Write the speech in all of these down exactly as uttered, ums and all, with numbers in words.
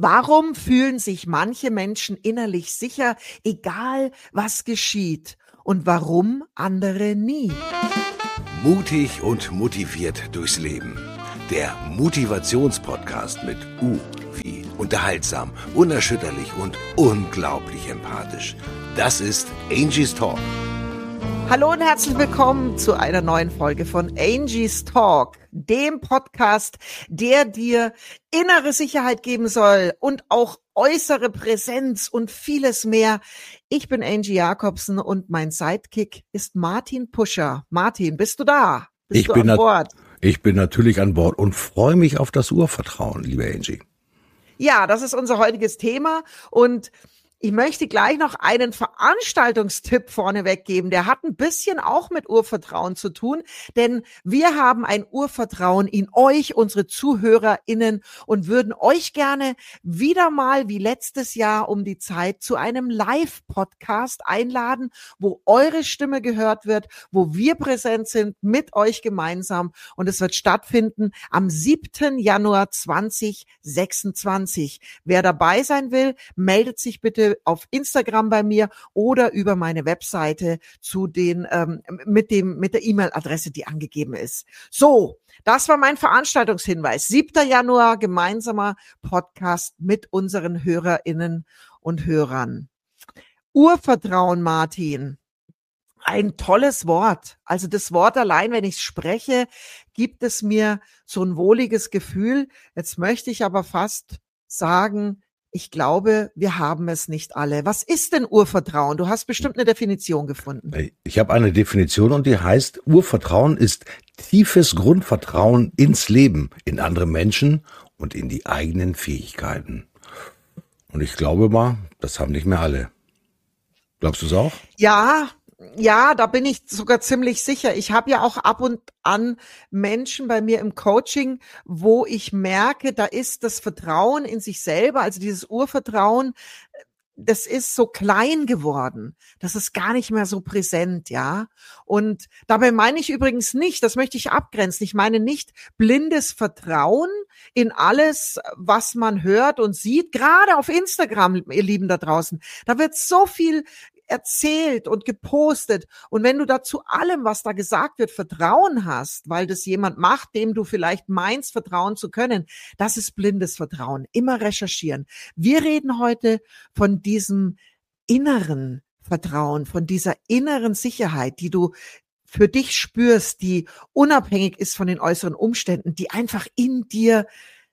Warum fühlen sich manche Menschen innerlich sicher, egal was geschieht? Und warum andere nie? Mutig und motiviert durchs Leben. Der Motivationspodcast mit U wie unterhaltsam, unerschütterlich und unglaublich empathisch. Das ist Angie's Talk. Hallo und herzlich willkommen zu einer neuen Folge von Angie's Talk, dem Podcast, der dir innere Sicherheit geben soll und auch äußere Präsenz und vieles mehr. Ich bin Angie Jakobsen und mein Sidekick ist Martin Puscher. Martin, bist du da? Bist ich du bin an Bord? Ich bin natürlich an Bord und freue mich auf das Urvertrauen, liebe Angie. Ja, das ist unser heutiges Thema und ich möchte gleich noch einen Veranstaltungstipp vorneweg geben. Der hat ein bisschen auch mit Urvertrauen zu tun, denn wir haben ein Urvertrauen in euch, unsere ZuhörerInnen, und würden euch gerne wieder mal wie letztes Jahr um die Zeit zu einem Live-Podcast einladen, wo eure Stimme gehört wird, wo wir präsent sind mit euch gemeinsam, und es wird stattfinden am siebten Januar zweitausendsechsundzwanzig. Wer dabei sein will, meldet sich bitte auf Instagram bei mir oder über meine Webseite zu den ähm, mit dem mit der E-Mail-Adresse, die angegeben ist. So, das war mein Veranstaltungshinweis. siebten Januar, gemeinsamer Podcast mit unseren HörerInnen und Hörern. Urvertrauen, Martin. Ein tolles Wort. Also das Wort allein, wenn ich es spreche, gibt es mir so ein wohliges Gefühl. Jetzt möchte ich aber fast sagen, ich glaube, wir haben es nicht alle. Was ist denn Urvertrauen? Du hast bestimmt eine Definition gefunden. Ich habe eine Definition und die heißt, Urvertrauen ist tiefes Grundvertrauen ins Leben, in andere Menschen und in die eigenen Fähigkeiten. Und ich glaube mal, das haben nicht mehr alle. Glaubst du es auch? Ja, ja, da bin ich sogar ziemlich sicher. Ich habe ja auch ab und an Menschen bei mir im Coaching, wo ich merke, da ist das Vertrauen in sich selber, also dieses Urvertrauen, das ist so klein geworden. Das ist gar nicht mehr so präsent, ja. Und dabei meine ich übrigens nicht, das möchte ich abgrenzen, ich meine nicht blindes Vertrauen in alles, was man hört und sieht, gerade auf Instagram, ihr Lieben da draußen. Da wird so viel erzählt und gepostet. Und wenn du da zu allem, was da gesagt wird, Vertrauen hast, weil das jemand macht, dem du vielleicht meinst, vertrauen zu können, das ist blindes Vertrauen. Immer recherchieren. Wir reden heute von diesem inneren Vertrauen, von dieser inneren Sicherheit, die du für dich spürst, die unabhängig ist von den äußeren Umständen, die einfach in dir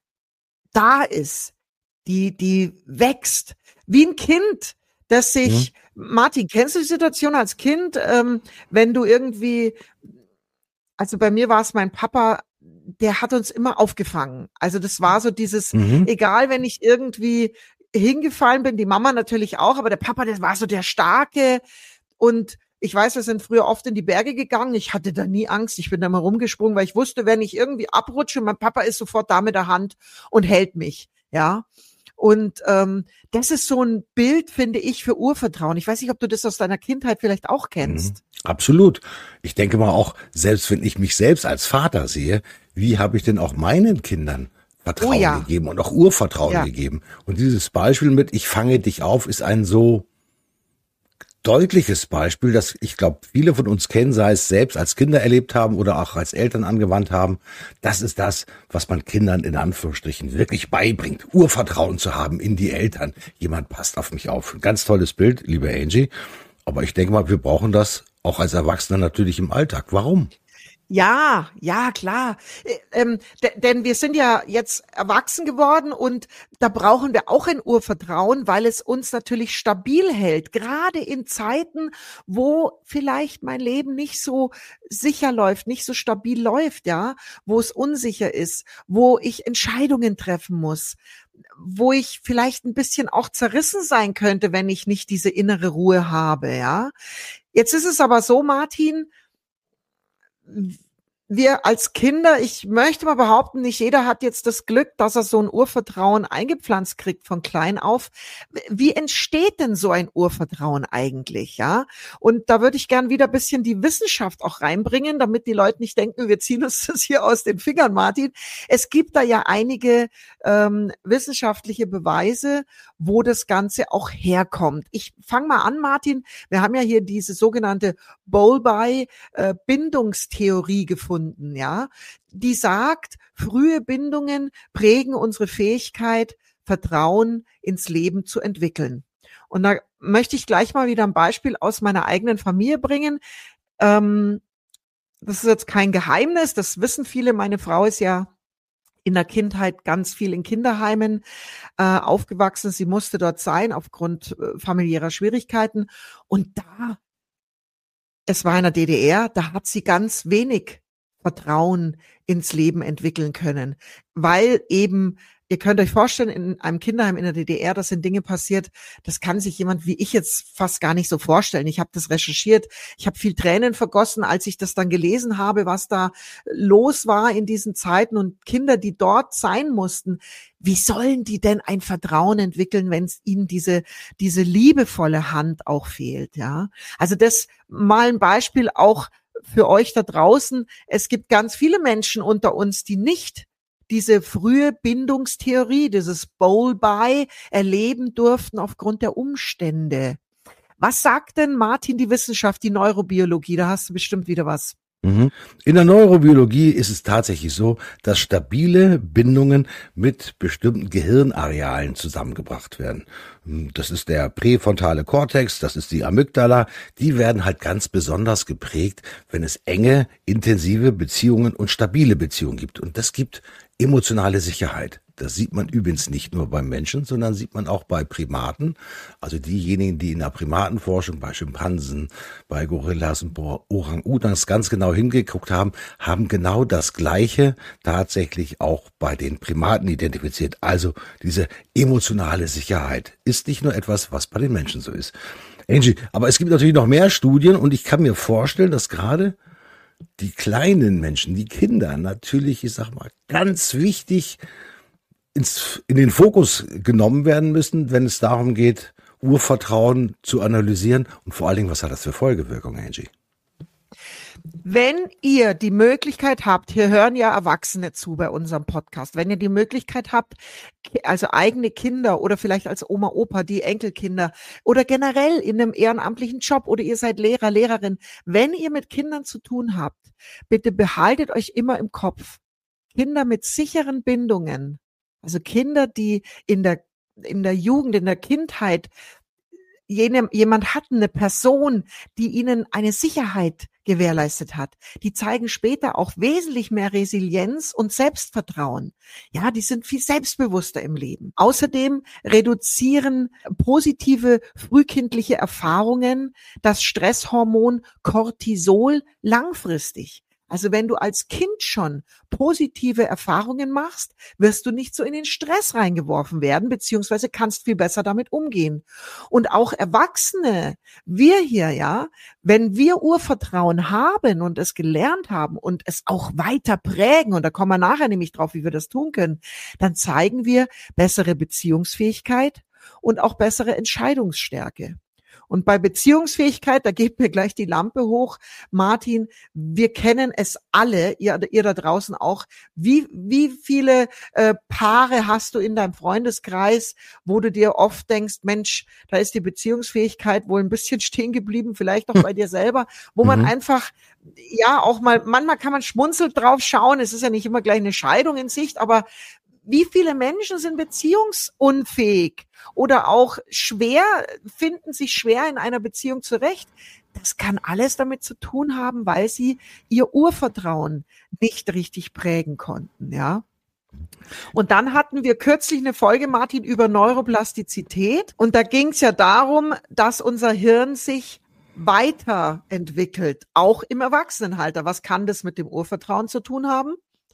da ist, die, die wächst, wie ein Kind, das sich, mhm. Martin, kennst du die Situation als Kind, ähm, wenn du irgendwie, also bei mir war es mein Papa, der hat uns immer aufgefangen. Also das war so dieses, mhm. egal, wenn ich irgendwie hingefallen bin, die Mama natürlich auch, aber der Papa, der war so der Starke. Und ich weiß, wir sind früher oft in die Berge gegangen. Ich hatte da nie Angst. Ich bin da mal rumgesprungen, weil ich wusste, wenn ich irgendwie abrutsche, mein Papa ist sofort da mit der Hand und hält mich, ja. Und ähm, das ist so ein Bild, finde ich, für Urvertrauen. Ich weiß nicht, ob du das aus deiner Kindheit vielleicht auch kennst. Mhm, absolut. Ich denke mal auch, selbst wenn ich mich selbst als Vater sehe, wie habe ich denn auch meinen Kindern Vertrauen oh ja. gegeben und auch Urvertrauen ja. gegeben? Und dieses Beispiel mit, ich fange dich auf, ist ein so deutliches Beispiel, das ich glaube, viele von uns kennen, sei es selbst als Kinder erlebt haben oder auch als Eltern angewandt haben. Das ist das, was man Kindern in Anführungsstrichen wirklich beibringt, Urvertrauen zu haben in die Eltern. Jemand passt auf mich auf. Ein ganz tolles Bild, liebe Angie. Aber ich denke mal, wir brauchen das auch als Erwachsene natürlich im Alltag. Warum? Ja, ja, klar. Ähm, d- denn wir sind ja jetzt erwachsen geworden und da brauchen wir auch ein Urvertrauen, weil es uns natürlich stabil hält. Gerade in Zeiten, wo vielleicht mein Leben nicht so sicher läuft, nicht so stabil läuft, ja, wo es unsicher ist, wo ich Entscheidungen treffen muss, wo ich vielleicht ein bisschen auch zerrissen sein könnte, wenn ich nicht diese innere Ruhe habe, ja. Jetzt ist es aber so, Martin, wir als Kinder, ich möchte mal behaupten, nicht jeder hat jetzt das Glück, dass er so ein Urvertrauen eingepflanzt kriegt von klein auf. Wie entsteht denn so ein Urvertrauen eigentlich, ja? Und da würde ich gern wieder ein bisschen die Wissenschaft auch reinbringen, damit die Leute nicht denken, wir ziehen uns das hier aus den Fingern, Martin. Es gibt da ja einige ähm, wissenschaftliche Beweise, wo das Ganze auch herkommt. Ich fange mal an, Martin. Wir haben ja hier diese sogenannte Bowlby-Bindungstheorie gefunden. Ja, die sagt, frühe Bindungen prägen unsere Fähigkeit, Vertrauen ins Leben zu entwickeln. Und da möchte ich gleich mal wieder ein Beispiel aus meiner eigenen Familie bringen. Ähm, das ist jetzt kein Geheimnis, das wissen viele. Meine Frau ist ja in der Kindheit ganz viel in Kinderheimen äh, aufgewachsen. Sie musste dort sein aufgrund äh, familiärer Schwierigkeiten. Und da, es war in der D D R, da hat sie ganz wenig Vertrauen ins Leben entwickeln können, weil eben, ihr könnt euch vorstellen, in einem Kinderheim in der D D R, das sind Dinge passiert, das kann sich jemand wie ich jetzt fast gar nicht so vorstellen. Ich habe das recherchiert, ich habe viel Tränen vergossen, als ich das dann gelesen habe, was da los war in diesen Zeiten und Kinder, die dort sein mussten, wie sollen die denn ein Vertrauen entwickeln, wenn es ihnen diese diese liebevolle Hand auch fehlt, ja? Also das mal ein Beispiel auch für euch da draußen. Es gibt ganz viele Menschen unter uns, die nicht diese frühe Bindungstheorie, dieses Bowlby erleben durften aufgrund der Umstände. Was sagt denn, Martin, die Wissenschaft, die Neurobiologie? Da hast du bestimmt wieder was. In der Neurobiologie ist es tatsächlich so, dass stabile Bindungen mit bestimmten Gehirnarealen zusammengebracht werden. Das ist der präfrontale Kortex, das ist die Amygdala. Die werden halt ganz besonders geprägt, wenn es enge, intensive Beziehungen und stabile Beziehungen gibt. Und das gibt emotionale Sicherheit. Das sieht man übrigens nicht nur beim Menschen, sondern sieht man auch bei Primaten. Also diejenigen, die in der Primatenforschung bei Schimpansen, bei Gorillas und Orang-Utans ganz genau hingeguckt haben, haben genau das Gleiche tatsächlich auch bei den Primaten identifiziert. Also diese emotionale Sicherheit ist nicht nur etwas, was bei den Menschen so ist. Angie, aber es gibt natürlich noch mehr Studien und ich kann mir vorstellen, dass gerade die kleinen Menschen, die Kinder natürlich, ich sag mal, ganz wichtig ins, in den Fokus genommen werden müssen, wenn es darum geht, Urvertrauen zu analysieren und vor allen Dingen, was hat das für Folgewirkungen, Angie? Wenn ihr die Möglichkeit habt, hier hören ja Erwachsene zu bei unserem Podcast, wenn ihr die Möglichkeit habt, also eigene Kinder oder vielleicht als Oma, Opa, die Enkelkinder oder generell in einem ehrenamtlichen Job oder ihr seid Lehrer, Lehrerin, wenn ihr mit Kindern zu tun habt, bitte behaltet euch immer im Kopf, Kinder mit sicheren Bindungen, also Kinder, die in der, in der Jugend, in der Kindheit jene, jemand hatten, eine Person, die ihnen eine Sicherheit gewährleistet hat. Die zeigen später auch wesentlich mehr Resilienz und Selbstvertrauen. Ja, die sind viel selbstbewusster im Leben. Außerdem reduzieren positive frühkindliche Erfahrungen das Stresshormon Cortisol langfristig. Also wenn du als Kind schon positive Erfahrungen machst, wirst du nicht so in den Stress reingeworfen werden, beziehungsweise kannst viel besser damit umgehen. Und auch Erwachsene, wir hier, ja, wenn wir Urvertrauen haben und es gelernt haben und es auch weiter prägen, und da kommen wir nachher nämlich drauf, wie wir das tun können, dann zeigen wir bessere Beziehungsfähigkeit und auch bessere Entscheidungsstärke. Und bei Beziehungsfähigkeit, da geht mir gleich die Lampe hoch. Martin, wir kennen es alle, ihr, ihr da draußen auch. Wie, wie viele äh, Paare hast du in deinem Freundeskreis, wo du dir oft denkst, Mensch, da ist die Beziehungsfähigkeit wohl ein bisschen stehen geblieben, vielleicht auch bei dir selber, wo man Mhm. einfach, ja, auch mal, manchmal kann man schmunzelnd drauf schauen. Es ist ja nicht immer gleich eine Scheidung in Sicht, aber wie viele Menschen sind beziehungsunfähig oder auch schwer, finden sich schwer in einer Beziehung zurecht? Das kann alles damit zu tun haben, weil sie ihr Urvertrauen nicht richtig prägen konnten, ja. Und dann hatten wir kürzlich eine Folge, Martin, über Neuroplastizität. Und da ging es ja darum, dass unser Hirn sich weiterentwickelt, auch im Erwachsenenalter. Was kann das mit dem Urvertrauen zu tun haben?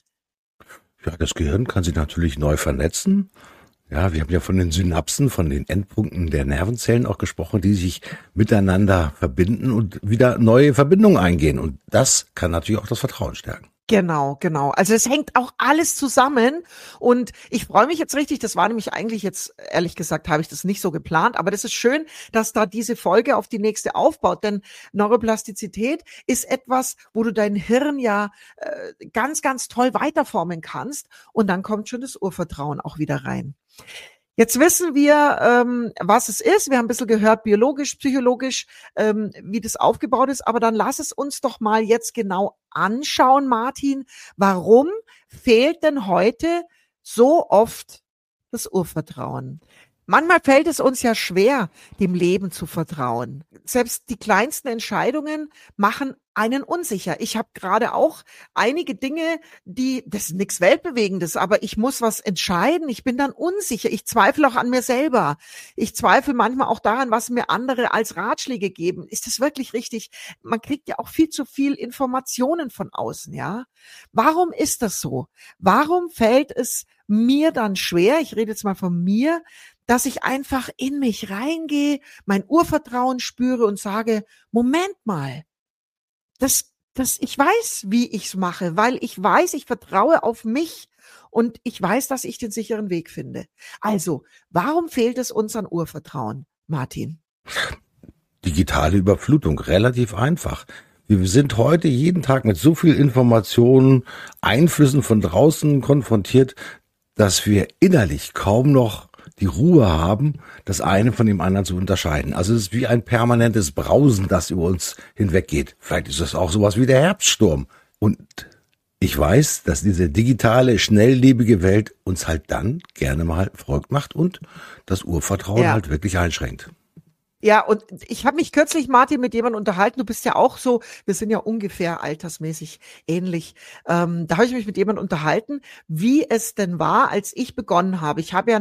Ja, das Gehirn kann sich natürlich neu vernetzen. Ja, wir haben ja von den Synapsen, von den Endpunkten der Nervenzellen auch gesprochen, die sich miteinander verbinden und wieder neue Verbindungen eingehen. Und das kann natürlich auch das Vertrauen stärken. Genau, genau. Also es hängt auch alles zusammen und ich freue mich jetzt richtig, das war nämlich eigentlich jetzt, ehrlich gesagt, habe ich das nicht so geplant, aber das ist schön, dass da diese Folge auf die nächste aufbaut, denn Neuroplastizität ist etwas, wo du dein Hirn ja äh, ganz, ganz toll weiterformen kannst und dann kommt schon das Urvertrauen auch wieder rein. Jetzt wissen wir, ähm, was es ist. Wir haben ein bisschen gehört, biologisch, psychologisch, ähm, wie das aufgebaut ist. Aber dann lass es uns doch mal jetzt genau anschauen, Martin. Warum fehlt denn heute so oft das Urvertrauen? Manchmal fällt es uns ja schwer, dem Leben zu vertrauen. Selbst die kleinsten Entscheidungen machen einen unsicher. Ich habe gerade auch einige Dinge, die, das ist nichts Weltbewegendes, aber ich muss was entscheiden. Ich bin dann unsicher. Ich zweifle auch an mir selber. Ich zweifle manchmal auch daran, was mir andere als Ratschläge geben. Ist das wirklich richtig? Man kriegt ja auch viel zu viel Informationen von außen, ja? Warum ist das so? Warum fällt es mir dann schwer, ich rede jetzt mal von mir, dass ich einfach in mich reingehe, mein Urvertrauen spüre und sage, Moment mal, das, das, ich weiß, wie ich's mache, weil ich weiß, ich vertraue auf mich und ich weiß, dass ich den sicheren Weg finde. Also, warum fehlt es uns an Urvertrauen, Martin? Digitale Überflutung, relativ einfach. Wir sind heute jeden Tag mit so viel Informationen, Einflüssen von draußen konfrontiert, dass wir innerlich kaum noch die Ruhe haben, das eine von dem anderen zu unterscheiden. Also es ist wie ein permanentes Brausen, das über uns hinweggeht. Vielleicht ist es auch sowas wie der Herbststurm. Und ich weiß, dass diese digitale, schnelllebige Welt uns halt dann gerne mal verrückt macht und das Urvertrauen ja. halt wirklich einschränkt. Ja, und ich habe mich kürzlich, Martin, mit jemandem unterhalten. Du bist ja auch so, wir sind ja ungefähr altersmäßig ähnlich. Ähm, da habe ich mich mit jemandem unterhalten, wie es denn war, als ich begonnen habe. Ich habe ja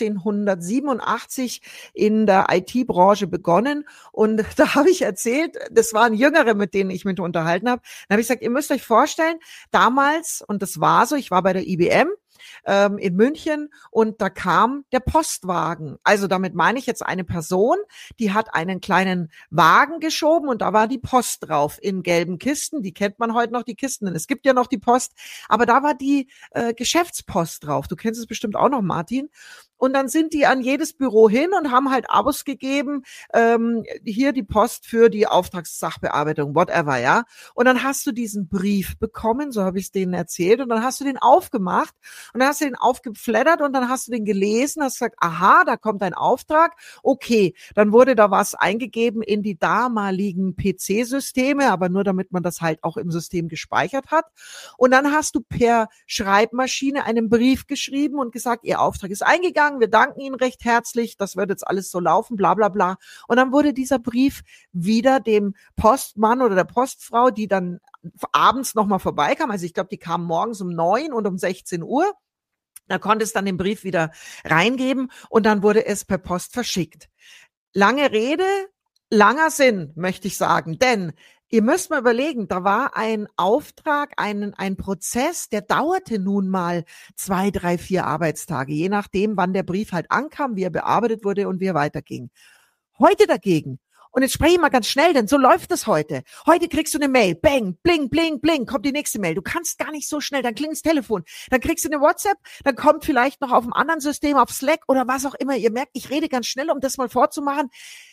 neunzehnhundertsiebenundachtzig in der I T-Branche begonnen und da habe ich erzählt, das waren Jüngere, mit denen ich mich unterhalten habe. Da habe ich gesagt, ihr müsst euch vorstellen, damals, und das war so, ich war bei der I B M, ähm, in München und da kam der Postwagen. Also damit meine ich jetzt eine Person, die hat einen kleinen Wagen geschoben und da war die Post drauf in gelben Kisten. Die kennt man heute noch, die Kisten, denn es gibt ja noch die Post. Aber da war die äh, Geschäftspost drauf. Du kennst es bestimmt auch noch, Martin. Und dann sind die an jedes Büro hin und haben halt Abos gegeben, ähm, hier die Post für die Auftragssachbearbeitung, whatever, ja. Und dann hast du diesen Brief bekommen, so habe ich es denen erzählt, und dann hast du den aufgemacht und dann hast du den aufgeflattert und dann hast du den gelesen, hast gesagt, aha, da kommt ein Auftrag, okay, dann wurde da was eingegeben in die damaligen P C-Systeme, aber nur damit man das halt auch im System gespeichert hat. Und dann hast du per Schreibmaschine einen Brief geschrieben und gesagt, ihr Auftrag ist eingegangen, wir danken Ihnen recht herzlich, das wird jetzt alles so laufen, bla bla bla. Und dann wurde dieser Brief wieder dem Postmann oder der Postfrau, die dann abends nochmal vorbeikam, also ich glaube, die kam morgens um neun und um sechzehn Uhr, da konnte es dann den Brief wieder reingeben und dann wurde es per Post verschickt. Lange Rede, langer Sinn, möchte ich sagen, denn ihr müsst mal überlegen, da war ein Auftrag, ein, ein Prozess, der dauerte nun mal zwei, drei, vier Arbeitstage, je nachdem, wann der Brief halt ankam, wie er bearbeitet wurde und wie er weiterging. Heute dagegen, und jetzt spreche ich mal ganz schnell, denn so läuft es heute. Heute kriegst du eine Mail, bang, bling, bling, bling, kommt die nächste Mail. Du kannst gar nicht so schnell, dann klingt das Telefon, dann kriegst du eine WhatsApp, dann kommt vielleicht noch auf einem anderen System, auf Slack oder was auch immer. Ihr merkt, ich rede ganz schnell, um das mal vorzumachen.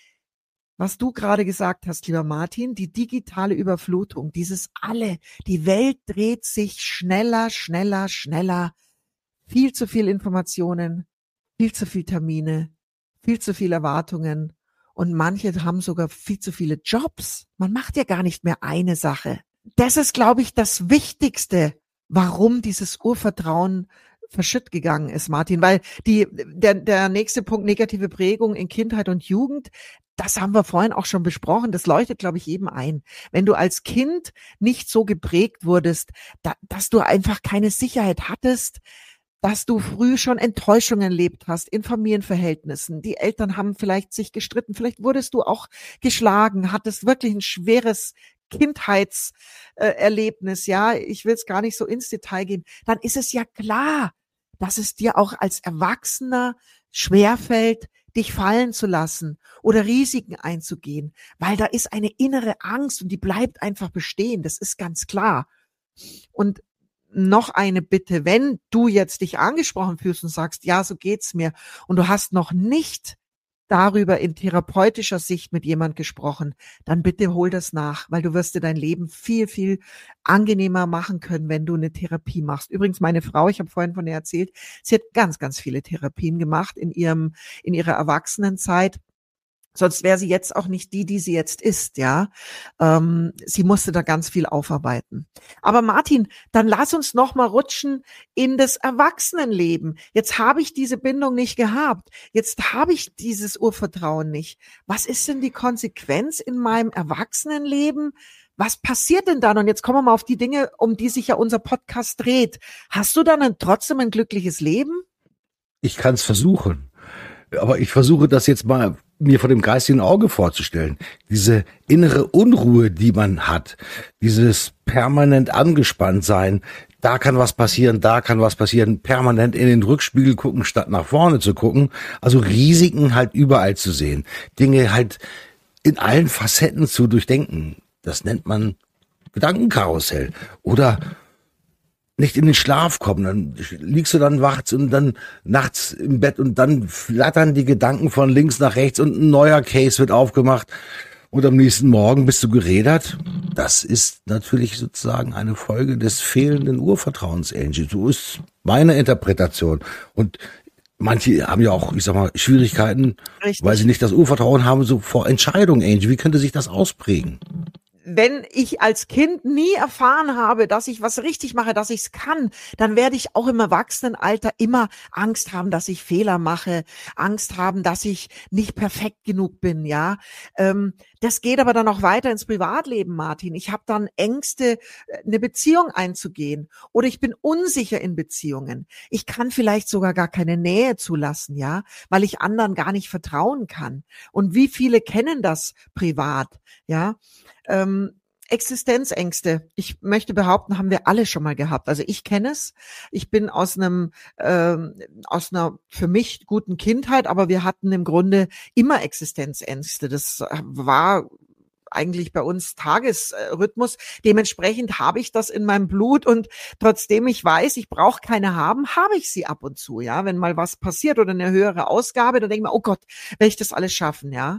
Was du gerade gesagt hast, lieber Martin, die digitale Überflutung, dieses alle, die Welt dreht sich schneller, schneller, schneller, viel zu viel Informationen, viel zu viel Termine, viel zu viel Erwartungen und manche haben sogar viel zu viele Jobs. Man macht ja gar nicht mehr eine Sache. Das ist, glaube ich, das Wichtigste, warum dieses Urvertrauen verschütt gegangen ist, Martin, weil die, der, der nächste Punkt, negative Prägung in Kindheit und Jugend, das haben wir vorhin auch schon besprochen. Das leuchtet, glaube ich, jedem ein. Wenn du als Kind nicht so geprägt wurdest, da, dass du einfach keine Sicherheit hattest, dass du früh schon Enttäuschungen erlebt hast in Familienverhältnissen. Die Eltern haben vielleicht sich gestritten. Vielleicht wurdest du auch geschlagen, hattest wirklich ein schweres Kindheitserlebnis. Ja, ich will es gar nicht so ins Detail gehen. Dann ist es ja klar, dass es dir auch als Erwachsener schwerfällt, dich fallen zu lassen oder Risiken einzugehen, weil da ist eine innere Angst und die bleibt einfach bestehen. Das ist ganz klar. Und noch eine Bitte, wenn du jetzt dich angesprochen fühlst und sagst, ja, so geht's mir, und du hast noch nicht darüber in therapeutischer Sicht mit jemand gesprochen, dann bitte hol das nach, weil du wirst dir dein Leben viel, viel angenehmer machen können, wenn du eine Therapie machst. Übrigens, meine Frau, ich habe vorhin von ihr erzählt, sie hat ganz, ganz viele Therapien gemacht in ihrem, in ihrer Erwachsenenzeit. Sonst wäre sie jetzt auch nicht die, die sie jetzt ist, ja. Ähm, sie musste da ganz viel aufarbeiten. Aber Martin, dann lass uns noch mal rutschen in das Erwachsenenleben. Jetzt habe ich diese Bindung nicht gehabt. Jetzt habe ich dieses Urvertrauen nicht. Was ist denn die Konsequenz in meinem Erwachsenenleben? Was passiert denn dann? Und jetzt kommen wir mal auf die Dinge, um die sich ja unser Podcast dreht. Hast du dann ein, trotzdem ein glückliches Leben? Ich kann es versuchen. Aber ich versuche das jetzt mal mir vor dem geistigen Auge vorzustellen. Diese innere Unruhe, die man hat, dieses permanent angespannt sein, da kann was passieren, da kann was passieren, permanent in den Rückspiegel gucken, statt nach vorne zu gucken. Also Risiken halt überall zu sehen, Dinge halt in allen Facetten zu durchdenken. Das nennt man Gedankenkarussell. Oder nicht in den Schlaf kommen, dann liegst du dann wach und dann nachts im Bett und dann flattern die Gedanken von links nach rechts und ein neuer Case wird aufgemacht und am nächsten Morgen bist du gerädert. Das ist natürlich sozusagen eine Folge des fehlenden Urvertrauens, Angie. So ist meine Interpretation. Und manche haben ja auch, ich sag mal, Schwierigkeiten, Richtig. Weil sie nicht das Urvertrauen haben, so vor Entscheidungen, Angie. Wie könnte sich das ausprägen? Wenn ich als Kind nie erfahren habe, dass ich was richtig mache, dass ich es kann, dann werde ich auch im Erwachsenenalter immer Angst haben, dass ich Fehler mache, Angst haben, dass ich nicht perfekt genug bin, ja. Ähm, das geht aber dann auch weiter ins Privatleben, Martin. Ich habe dann Ängste, eine Beziehung einzugehen, oder ich bin unsicher in Beziehungen. Ich kann vielleicht sogar gar keine Nähe zulassen, ja, weil ich anderen gar nicht vertrauen kann. Und wie viele kennen das privat, ja? Ähm, Existenzängste, ich möchte behaupten, haben wir alle schon mal gehabt. Also ich kenne es. Ich bin aus einem ähm, aus einer für mich guten Kindheit, aber wir hatten im Grunde immer Existenzängste. Das war eigentlich bei uns Tagesrhythmus. Dementsprechend habe ich das in meinem Blut, und trotzdem ich weiß, ich brauche keine haben, habe ich sie ab und zu. Ja, wenn mal was passiert oder eine höhere Ausgabe, dann denke ich mir, oh Gott, werde ich das alles schaffen, ja.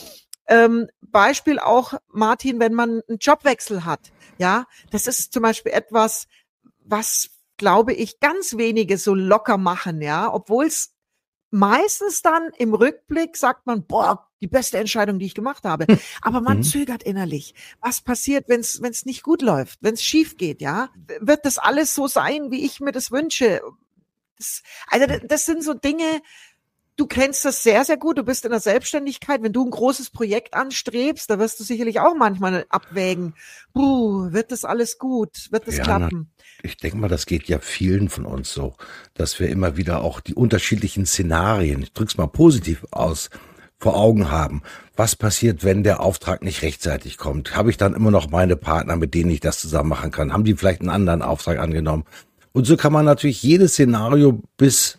Ähm, Beispiel auch, Martin, wenn man einen Jobwechsel hat, ja, das ist zum Beispiel etwas, was, glaube ich, ganz wenige so locker machen, ja, obwohl es meistens dann im Rückblick sagt man, boah, die beste Entscheidung, die ich gemacht habe, aber man mhm. zögert innerlich. Was passiert, wenn es wenn es nicht gut läuft, wenn es schief geht, ja? Wird das alles so sein, wie ich mir das wünsche? Das, also das sind so Dinge. Du kennst das sehr, sehr gut. Du bist in der Selbstständigkeit. Wenn du ein großes Projekt anstrebst, da wirst du sicherlich auch manchmal abwägen. Puh, wird das alles gut? Wird das ja, klappen? Na, ich denke mal, das geht ja vielen von uns so, dass wir immer wieder auch die unterschiedlichen Szenarien, ich drück's mal positiv aus, vor Augen haben. Was passiert, wenn der Auftrag nicht rechtzeitig kommt? Habe ich dann immer noch meine Partner, mit denen ich das zusammen machen kann? Haben die vielleicht einen anderen Auftrag angenommen? Und so kann man natürlich jedes Szenario bis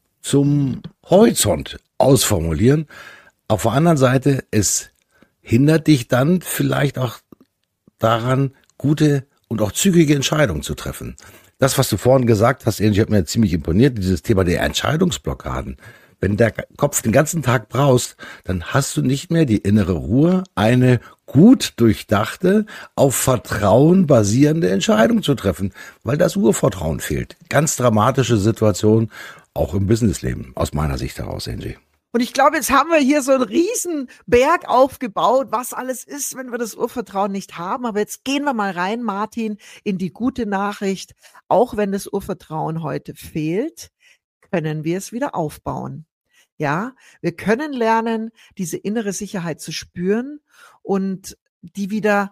zum Horizont ausformulieren. Auf der anderen Seite, es hindert dich dann vielleicht auch daran, gute und auch zügige Entscheidungen zu treffen. Das, was du vorhin gesagt hast, Angie, hat mir ziemlich imponiert, dieses Thema der Entscheidungsblockaden. Wenn der Kopf den ganzen Tag braust, dann hast du nicht mehr die innere Ruhe, eine gut durchdachte, auf Vertrauen basierende Entscheidung zu treffen, weil das Urvertrauen fehlt. Ganz dramatische Situation, auch im Businessleben, aus meiner Sicht heraus, Angie. Und ich glaube, jetzt haben wir hier so einen riesen Berg aufgebaut, was alles ist, wenn wir das Urvertrauen nicht haben. Aber jetzt gehen wir mal rein, Martin, in die gute Nachricht. Auch wenn das Urvertrauen heute fehlt, können wir es wieder aufbauen. Ja, wir können lernen, diese innere Sicherheit zu spüren und die wieder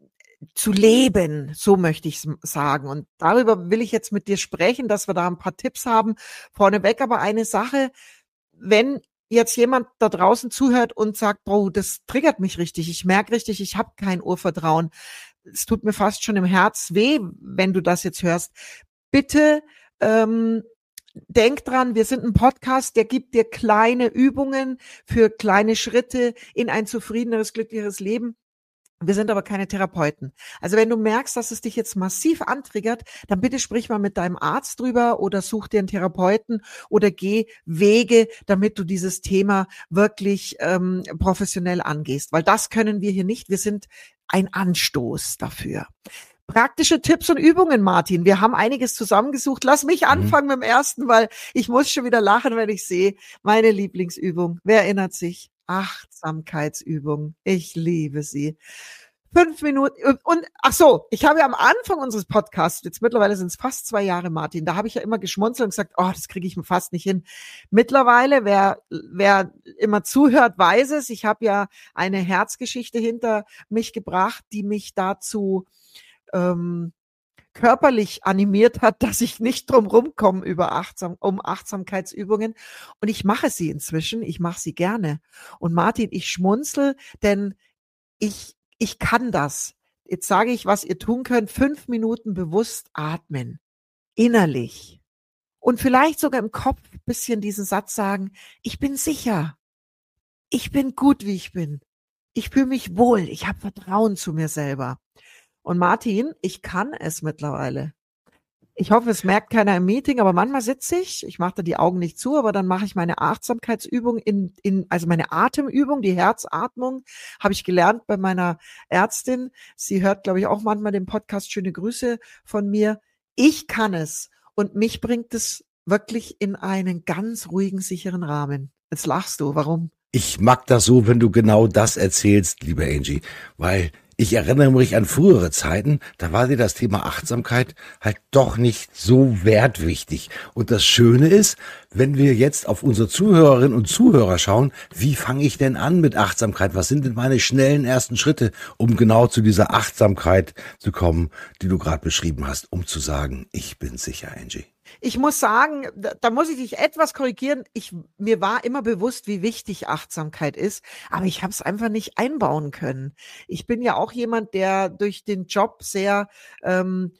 zu leben, so möchte ich sagen. Und darüber will ich jetzt mit dir sprechen, dass wir da ein paar Tipps haben. Vorneweg aber eine Sache, wenn jetzt jemand da draußen zuhört und sagt, boah, das triggert mich richtig, ich merke richtig, ich habe kein Urvertrauen. Es tut mir fast schon im Herz weh, wenn du das jetzt hörst. Bitte ähm, denk dran, wir sind ein Podcast, der gibt dir kleine Übungen für kleine Schritte in ein zufriedeneres, glücklicheres Leben. Wir sind aber keine Therapeuten. Also wenn du merkst, dass es dich jetzt massiv antriggert, dann bitte sprich mal mit deinem Arzt drüber oder such dir einen Therapeuten oder geh Wege, damit du dieses Thema wirklich ähm, professionell angehst. Weil das können wir hier nicht. Wir sind ein Anstoß dafür. Praktische Tipps und Übungen, Martin. Wir haben einiges zusammengesucht. Lass mich anfangen mhm. mit dem ersten, weil ich muss schon wieder lachen, wenn ich sehe, meine Lieblingsübung. Wer erinnert sich? Achtsamkeitsübung. Ich liebe sie. Fünf Minuten und, und ach so, ich habe ja am Anfang unseres Podcasts, jetzt mittlerweile sind es fast zwei Jahre, Martin, da habe ich ja immer geschmunzelt und gesagt, oh, das kriege ich fast nicht hin. Mittlerweile, wer wer immer zuhört, weiß es, ich habe ja eine Herzgeschichte hinter mich gebracht, die mich dazu ähm, körperlich animiert hat, dass ich nicht drum rumkomme über Achtsam, um Achtsamkeitsübungen. Und ich mache sie inzwischen, ich mache sie gerne. Und Martin, ich schmunzel, denn ich, ich kann das. Jetzt sage ich, was ihr tun könnt. Fünf Minuten bewusst atmen. Innerlich. Und vielleicht sogar im Kopf ein bisschen diesen Satz sagen, ich bin sicher. Ich bin gut, wie ich bin. Ich fühle mich wohl. Ich habe Vertrauen zu mir selber. Und Martin, ich kann es mittlerweile. Ich hoffe, es merkt keiner im Meeting, aber manchmal sitze ich, ich mache da die Augen nicht zu, aber dann mache ich meine Achtsamkeitsübung in, in, also meine Atemübung, die Herzatmung, habe ich gelernt bei meiner Ärztin. Sie hört, glaube ich, auch manchmal den Podcast. Schöne Grüße von mir. Ich kann es und mich bringt es wirklich in einen ganz ruhigen, sicheren Rahmen. Jetzt lachst du. Warum? Ich mag das so, wenn du genau das erzählst, liebe Angie, weil ich erinnere mich an frühere Zeiten, da war dir das Thema Achtsamkeit halt doch nicht so wertwichtig. Und das Schöne ist, wenn wir jetzt auf unsere Zuhörerinnen und Zuhörer schauen, wie fange ich denn an mit Achtsamkeit? Was sind denn meine schnellen ersten Schritte, um genau zu dieser Achtsamkeit zu kommen, die du gerade beschrieben hast, um zu sagen, ich bin sicher, Angie? Ich muss sagen, da, da muss ich dich etwas korrigieren. Ich, mir war immer bewusst, wie wichtig Achtsamkeit ist, aber ich habe es einfach nicht einbauen können. Ich bin ja auch jemand, der durch den Job sehr ähm,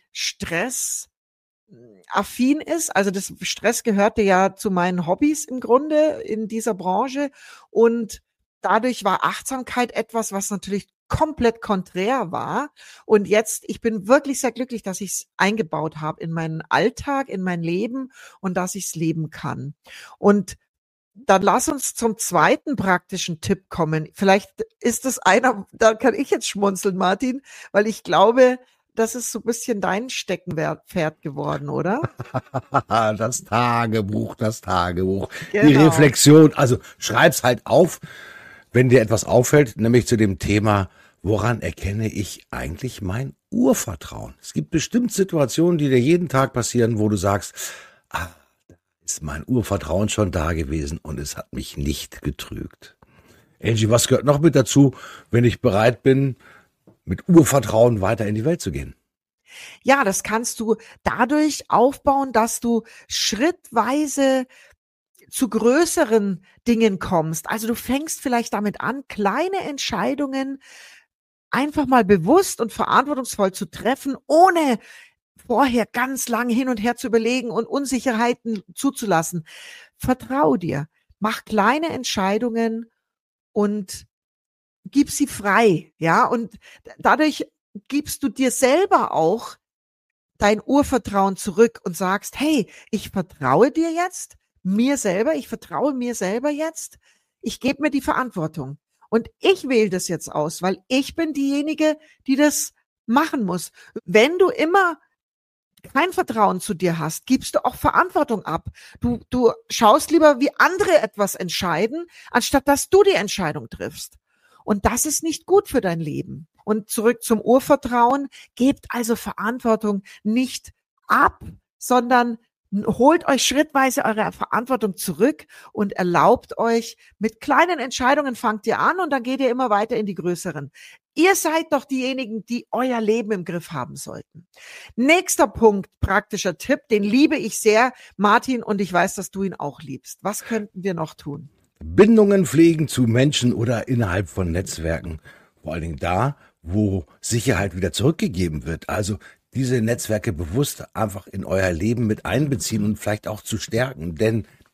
stressaffin ist. Also das Stress gehörte ja zu meinen Hobbys im Grunde in dieser Branche und dadurch war Achtsamkeit etwas, was natürlich komplett konträr war. Und jetzt, ich bin wirklich sehr glücklich, dass ich es eingebaut habe in meinen Alltag, in mein Leben und dass ich es leben kann. Und dann lass uns zum zweiten praktischen Tipp kommen. Vielleicht ist es einer, da kann ich jetzt schmunzeln, Martin, weil ich glaube, das ist so ein bisschen dein Steckenpferd geworden, oder? Das Tagebuch, das Tagebuch, genau. Die Reflexion. Also schreib's halt auf, wenn dir etwas auffällt, nämlich zu dem Thema, woran erkenne ich eigentlich mein Urvertrauen? Es gibt bestimmt Situationen, die dir jeden Tag passieren, wo du sagst, ah, da ist mein Urvertrauen schon da gewesen und es hat mich nicht getrügt. Angie, was gehört noch mit dazu, wenn ich bereit bin, mit Urvertrauen weiter in die Welt zu gehen? Ja, das kannst du dadurch aufbauen, dass du schrittweise zu größeren Dingen kommst. Also du fängst vielleicht damit an, kleine Entscheidungen einfach mal bewusst und verantwortungsvoll zu treffen, ohne vorher ganz lange hin und her zu überlegen und Unsicherheiten zuzulassen. Vertrau dir, mach kleine Entscheidungen und gib sie frei, ja, und dadurch gibst du dir selber auch dein Urvertrauen zurück und sagst, hey, ich vertraue dir jetzt, mir selber, ich vertraue mir selber jetzt, ich gebe mir die Verantwortung und ich wähle das jetzt aus, weil ich bin diejenige, die das machen muss. Wenn du immer kein Vertrauen zu dir hast, gibst du auch Verantwortung ab. Du, du schaust lieber, wie andere etwas entscheiden, anstatt dass du die Entscheidung triffst. Und das ist nicht gut für dein Leben. Und zurück zum Urvertrauen, gebt also Verantwortung nicht ab, sondern holt euch schrittweise eure Verantwortung zurück und erlaubt euch, mit kleinen Entscheidungen fangt ihr an und dann geht ihr immer weiter in die größeren. Ihr seid doch diejenigen, die euer Leben im Griff haben sollten. Nächster Punkt, praktischer Tipp, den liebe ich sehr, Martin, und ich weiß, dass du ihn auch liebst. Was könnten wir noch tun? Bindungen pflegen zu Menschen oder innerhalb von Netzwerken. Vor allen Dingen da, wo Sicherheit wieder zurückgegeben wird. Also diese Netzwerke bewusst einfach in euer Leben mit einbeziehen und vielleicht auch zu stärken. Denn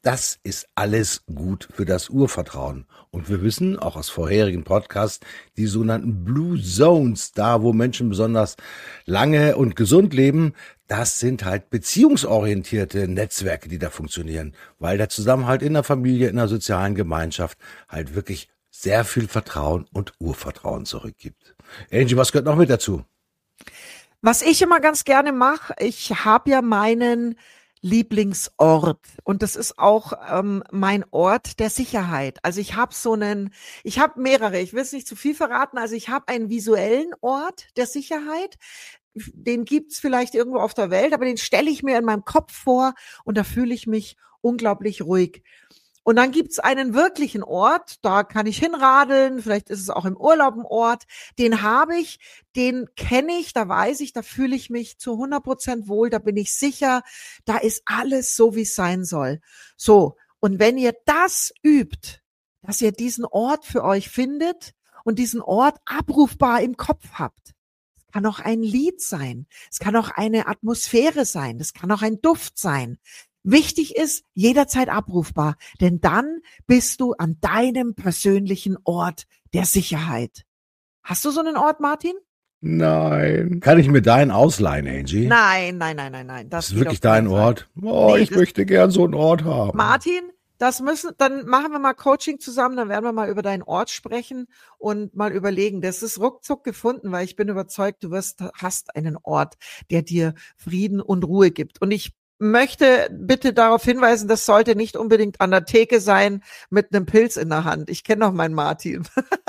das ist alles gut für das Urvertrauen. Und wir wissen, auch aus vorherigen Podcasts, die sogenannten Blue Zones, da wo Menschen besonders lange und gesund leben, das sind halt beziehungsorientierte Netzwerke, die da funktionieren, weil der Zusammenhalt in der Familie, in der sozialen Gemeinschaft halt wirklich sehr viel Vertrauen und Urvertrauen zurückgibt. Angie, was gehört noch mit dazu? Was ich immer ganz gerne mache, ich habe ja meinen Lieblingsort und das ist auch ähm, mein Ort der Sicherheit. Also ich habe so einen, ich habe mehrere, ich will es nicht zu viel verraten, also ich habe einen visuellen Ort der Sicherheit, den gibt's vielleicht irgendwo auf der Welt, aber den stelle ich mir in meinem Kopf vor und da fühle ich mich unglaublich ruhig. Und dann gibt's einen wirklichen Ort, da kann ich hinradeln, vielleicht ist es auch im Urlaub ein Ort, den habe ich, den kenne ich, da weiß ich, da fühle ich mich zu hundert Prozent wohl, da bin ich sicher, da ist alles so, wie es sein soll. So, und wenn ihr das übt, dass ihr diesen Ort für euch findet und diesen Ort abrufbar im Kopf habt, es kann auch ein Lied sein, es kann auch eine Atmosphäre sein, es kann auch ein Duft sein. Wichtig ist, jederzeit abrufbar, denn dann bist du an deinem persönlichen Ort der Sicherheit. Hast du so einen Ort, Martin? Nein. Kann ich mir deinen ausleihen, Angie? Nein, nein, nein, nein, nein. Das ist wirklich dein Ort? Oh, nee, ich möchte gern so einen Ort haben. Martin, das müssen, dann machen wir mal Coaching zusammen, dann werden wir mal über deinen Ort sprechen und mal überlegen. Das ist ruckzuck gefunden, weil ich bin überzeugt, du wirst, hast einen Ort, der dir Frieden und Ruhe gibt. Und ich möchte bitte darauf hinweisen, das sollte nicht unbedingt an der Theke sein mit einem Pilz in der Hand. Ich kenne doch meinen Martin.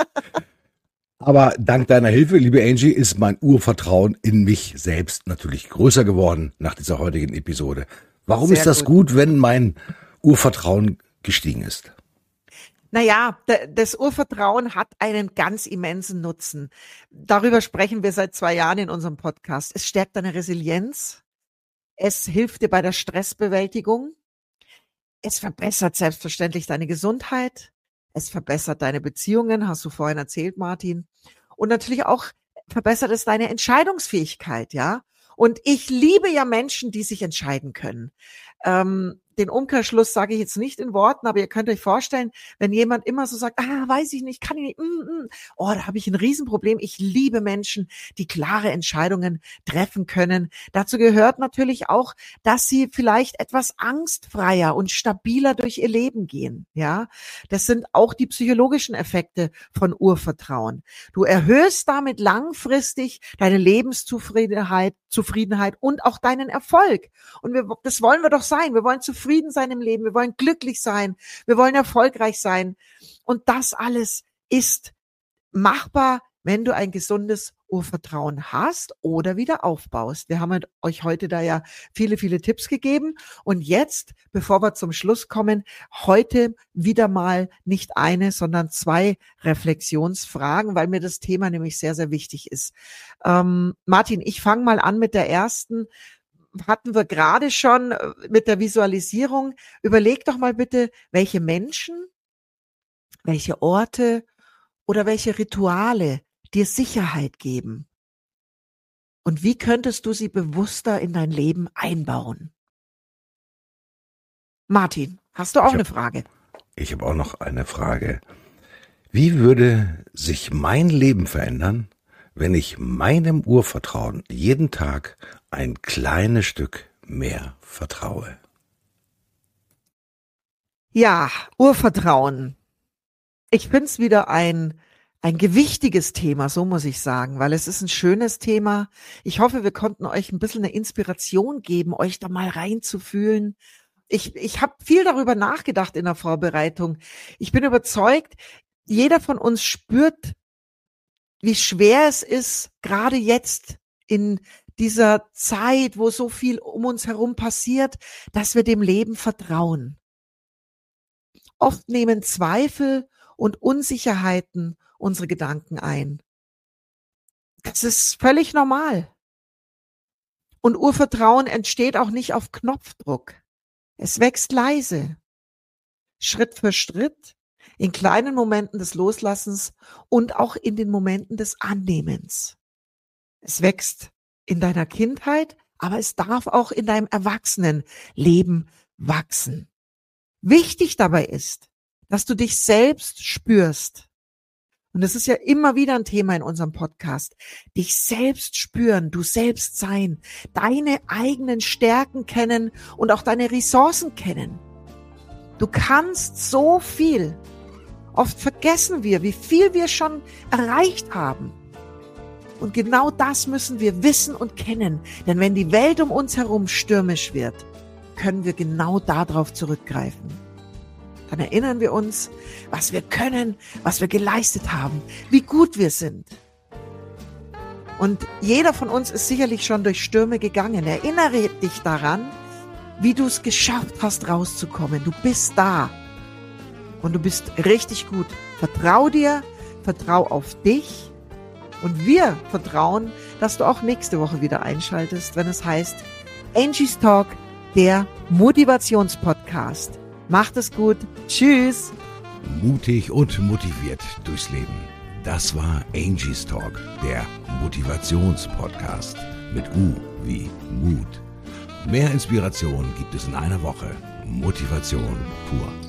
Aber dank deiner Hilfe, liebe Angie, ist mein Urvertrauen in mich selbst natürlich größer geworden nach dieser heutigen Episode. Warum Sehr ist das gut. gut, wenn mein Urvertrauen gestiegen ist? Naja, das Urvertrauen hat einen ganz immensen Nutzen. Darüber sprechen wir seit zwei Jahren in unserem Podcast. Es stärkt deine Resilienz. Es hilft dir bei der Stressbewältigung. Es verbessert selbstverständlich deine Gesundheit. Es verbessert deine Beziehungen, hast du vorhin erzählt, Martin. Und natürlich auch verbessert es deine Entscheidungsfähigkeit, ja. Und ich liebe ja Menschen, die sich entscheiden können. Ähm, den Umkehrschluss sage ich jetzt nicht in Worten, aber ihr könnt euch vorstellen, wenn jemand immer so sagt, ah, weiß ich nicht, kann ich nicht, mm, mm. oh, da habe ich ein Riesenproblem. Ich liebe Menschen, die klare Entscheidungen treffen können. Dazu gehört natürlich auch, dass sie vielleicht etwas angstfreier und stabiler durch ihr Leben gehen. Ja, das sind auch die psychologischen Effekte von Urvertrauen. Du erhöhst damit langfristig deine Lebenszufriedenheit, Zufriedenheit und auch deinen Erfolg. Und wir, das wollen wir doch sein. Wir wollen zufrieden sein im Leben. Wir wollen glücklich sein. Wir wollen erfolgreich sein. Und das alles ist machbar, wenn du ein gesundes Urvertrauen hast oder wieder aufbaust. Wir haben euch heute da ja viele, viele Tipps gegeben. Und jetzt, bevor wir zum Schluss kommen, heute wieder mal nicht eine, sondern zwei Reflexionsfragen, weil mir das Thema nämlich sehr, sehr wichtig ist. Ähm, Martin, ich fange mal an mit der ersten. Hatten wir gerade schon mit der Visualisierung. Überleg doch mal bitte, welche Menschen, welche Orte oder welche Rituale dir Sicherheit geben. Und wie könntest du sie bewusster in dein Leben einbauen? Martin, hast du auch hab, eine Frage? Ich habe auch noch eine Frage. Wie würde sich mein Leben verändern, wenn ich meinem Urvertrauen jeden Tag ein kleines Stück mehr vertraue? Ja, Urvertrauen. Ich finde es wieder ein, ein gewichtiges Thema, so muss ich sagen, weil es ist ein schönes Thema. Ich hoffe, wir konnten euch ein bisschen eine Inspiration geben, euch da mal reinzufühlen. Ich, ich habe viel darüber nachgedacht in der Vorbereitung. Ich bin überzeugt, jeder von uns spürt, wie schwer es ist, gerade jetzt in dieser Zeit, wo so viel um uns herum passiert, dass wir dem Leben vertrauen. Oft nehmen Zweifel und Unsicherheiten unsere Gedanken ein. Das ist völlig normal. Und Urvertrauen entsteht auch nicht auf Knopfdruck. Es wächst leise, Schritt für Schritt, in kleinen Momenten des Loslassens und auch in den Momenten des Annehmens. Es wächst in deiner Kindheit, aber es darf auch in deinem Erwachsenenleben wachsen. Wichtig dabei ist, dass du dich selbst spürst. Und das ist ja immer wieder ein Thema in unserem Podcast. Dich selbst spüren, du selbst sein, deine eigenen Stärken kennen und auch deine Ressourcen kennen. Du kannst so viel. Oft vergessen wir, wie viel wir schon erreicht haben. Und genau das müssen wir wissen und kennen. Denn wenn die Welt um uns herum stürmisch wird, können wir genau darauf zurückgreifen. Dann erinnern wir uns, was wir können, was wir geleistet haben, wie gut wir sind. Und jeder von uns ist sicherlich schon durch Stürme gegangen. Erinnere dich daran, wie du es geschafft hast, rauszukommen. Du bist da und du bist richtig gut. Vertrau dir, vertrau auf dich und wir vertrauen, dass du auch nächste Woche wieder einschaltest, wenn es heißt Angie's Talk, der Motivationspodcast. Macht es gut. Tschüss. Mutig und motiviert durchs Leben. Das war Angie's Talk, der Motivationspodcast. Mit U wie Mut. Mehr Inspiration gibt es in einer Woche. Motivation pur.